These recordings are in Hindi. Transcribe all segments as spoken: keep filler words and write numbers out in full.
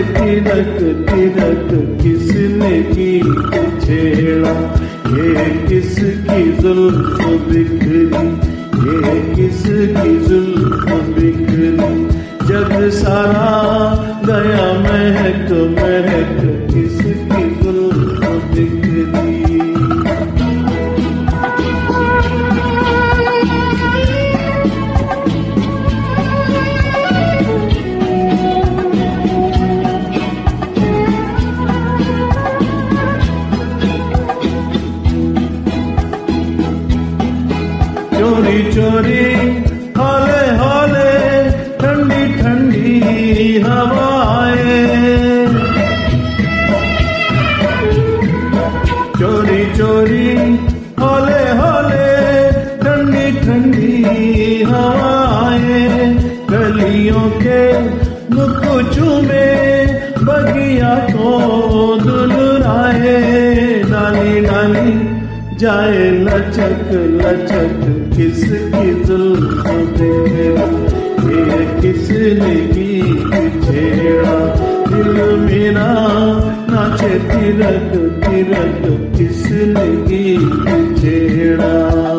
तिरक तिरक किसने की छेड़ा, ये किसकी जुल्फ बिखरी, ये किसकी जुल्फ बिखरी। जग सारा गया महक महक, किसकी जुल्फ बिखरी। चोरी चोरी हौले हौले ठंडी ठंडी हवाएं, चोरी चोरी हौले हौले ठंडी ठंडी हवाएं। गलियों के नुकुचू में बगिया को दुलराए, डाली डाली जाए लचक लचक, किसकी जुल्फ बिखरी, ये किसने की छेड़ा। दिल मेरा नाचे तिरक तिरक, किसने की छेड़ा।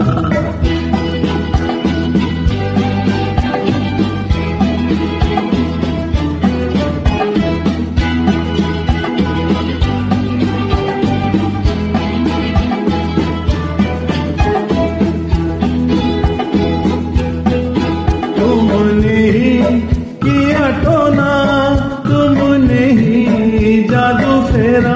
तुमने ही किया टोना, तुमने ही जादू फेरा,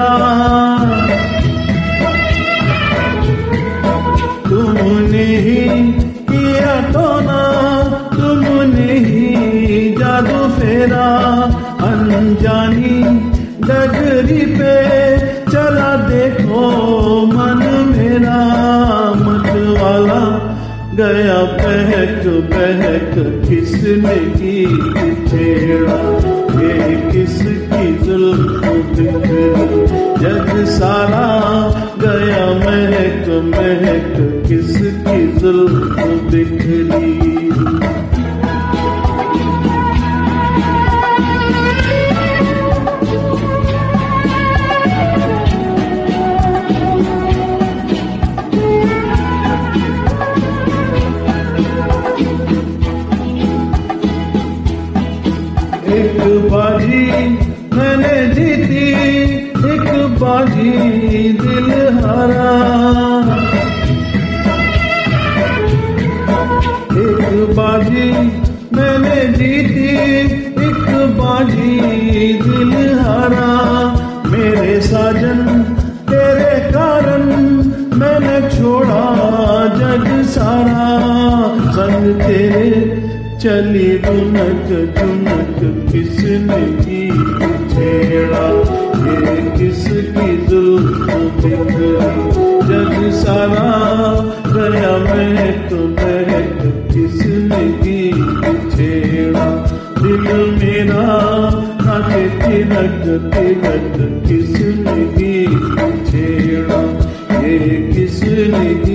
तुमने ही किया टोना, तुमने ही जादू फेरा। अनजानी डगरी पे चला देखो मन मेरा, मत वाला गया बहक बहक, किसने की छेड़ा, ये किसकी जुल्फ बिखरी। जग सारा गया महक महक, किसकी जुल्फ बिखरी। एक बाजी मैंने जीती, एक बाजी दिल हारा, एक बाजी मैंने जीती, एक बाजी दिल हारा। मेरे साजन तेरे कारण मैंने छोड़ा जग सारा, संग तेरे चली दुनक दुनक, किसने की छेड़ा, ये किसकी जुल्फ बिखरी। जग सारा गया महक महक, किसने की छेड़ा। दिल मेरा नाचे तिरक तिरक, किसने की छेड़ा, ये किसने